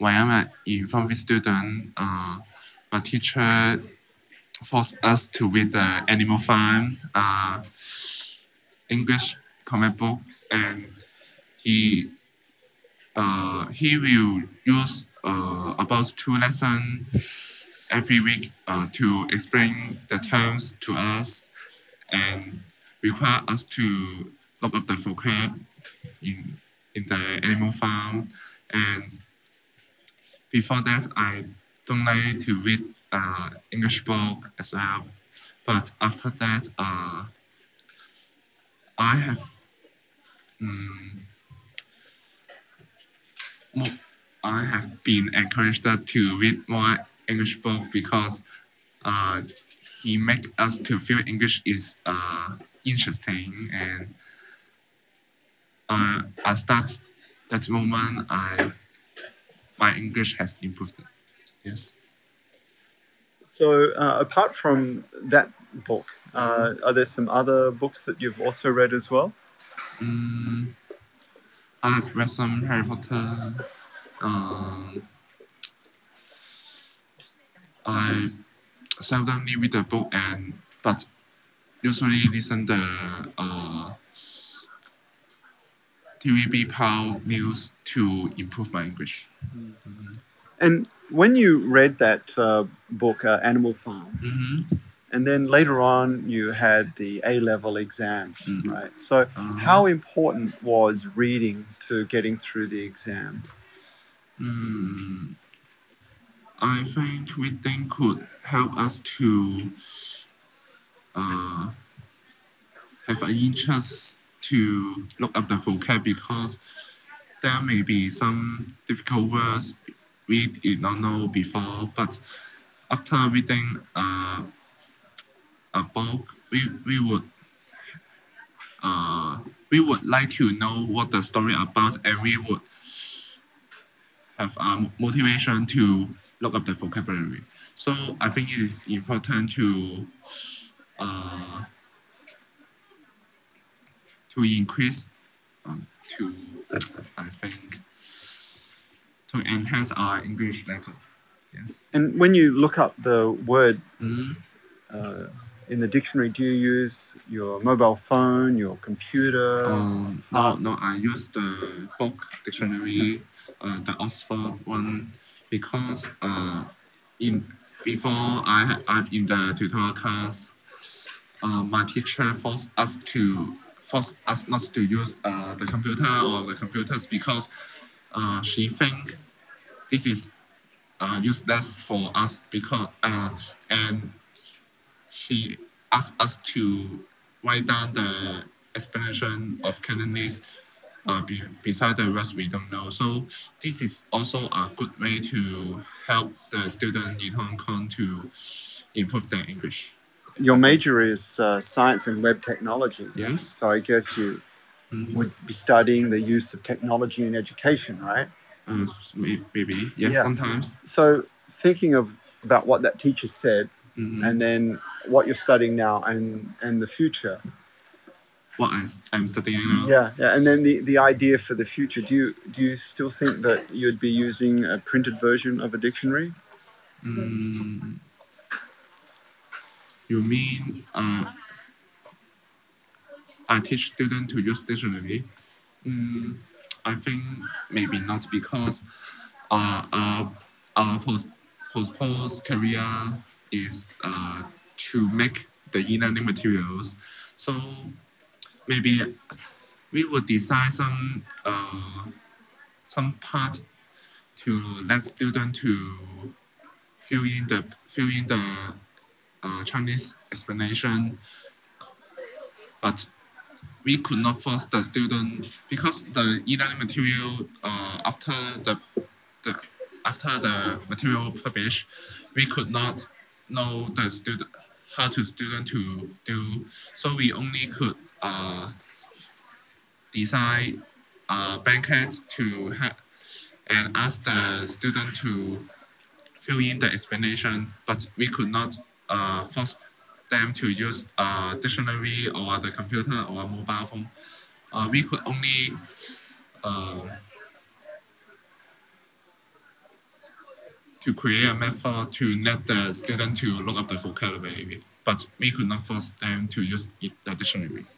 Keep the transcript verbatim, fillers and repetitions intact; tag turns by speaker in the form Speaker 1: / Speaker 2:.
Speaker 1: when I'm an informal student, uh, my teacher forced us to read the Animal Farm uh, English comic book, and he uh, he will use uh, about two lessons every week uh, to explain the terms to us and require us to look up the vocab in in the Animal Farm. And before that, I don't like to read uh, English book as well. But after that, uh, I have um, more, I have been encouraged to read more English book because uh, he make us to feel English is uh, interesting, and uh, I start that moment I my English has improved. Yes.
Speaker 2: So, uh, apart from that book, uh, are there some other books that you've also read as well?
Speaker 1: Mm, I've read some Harry Potter. Um, I seldomly read a book, and but usually listen the uh, T V B Power news to improve my English. Mm-hmm.
Speaker 2: And when you read that uh, book, uh, Animal Farm,
Speaker 1: Mm-hmm.
Speaker 2: and then later on you had the A-level exams,
Speaker 1: Mm-hmm.
Speaker 2: right? So
Speaker 1: Uh,
Speaker 2: how important was reading to getting through the exam?
Speaker 1: mm, I think reading could help us to uh, have an interest to look up the vocab because there may be some difficult words we did not know before, but after reading uh, a book, we, we would uh, we would like to know what the story about, and we would have a motivation to look up the vocabulary. So I think it is important to uh, to increase um, to I think to enhance our English level. Yes.
Speaker 2: And when you look up the word
Speaker 1: Mm.
Speaker 2: uh, in the dictionary, do you use your mobile phone, your computer?
Speaker 1: Um, no, no, I use the book dictionary, uh, the Oxford one, because uh, in before I I've in the tutorial class, uh, my teacher forced us to force us not to use uh, the computer or the computers because uh, she think this is uh, useless for us because uh, and she asked us to write down the explanation of Cantonese uh, be, beside the rest we don't know. So this is also a good way to help the student in Hong Kong to improve their English.
Speaker 2: Your major is uh, science and web technology.
Speaker 1: Yes.
Speaker 2: So I guess you
Speaker 1: Mm-hmm.
Speaker 2: would be studying the use of technology in education, right?
Speaker 1: Uh, maybe yes,
Speaker 2: Yeah.
Speaker 1: sometimes.
Speaker 2: So thinking of about what that teacher said,
Speaker 1: Mm-hmm.
Speaker 2: and then what you're studying now and and the future.
Speaker 1: What I, I'm studying now.
Speaker 2: Yeah, yeah, and then the, the idea for the future. Do you do you still think that you'd be using a printed version of a dictionary?
Speaker 1: Mm, you mean uh, I teach students to use dictionary? Mm, I think maybe not because uh, our, our post, post career is uh, to make the e-learning materials. So maybe we would design some uh, some part to let students to fill in the fill in the uh, Chinese explanation, but we could not force the student because the e-learning material uh, after the, the after the material published, we could not know the student how to student to do. So we only could uh, design uh, blankets to ha- and ask the student to fill in the explanation, but we could not uh, force them to use a dictionary or the computer or a mobile phone. Uh, we could only uh, to create a method to let the student to look up the vocabulary, but we could not force them to use the dictionary.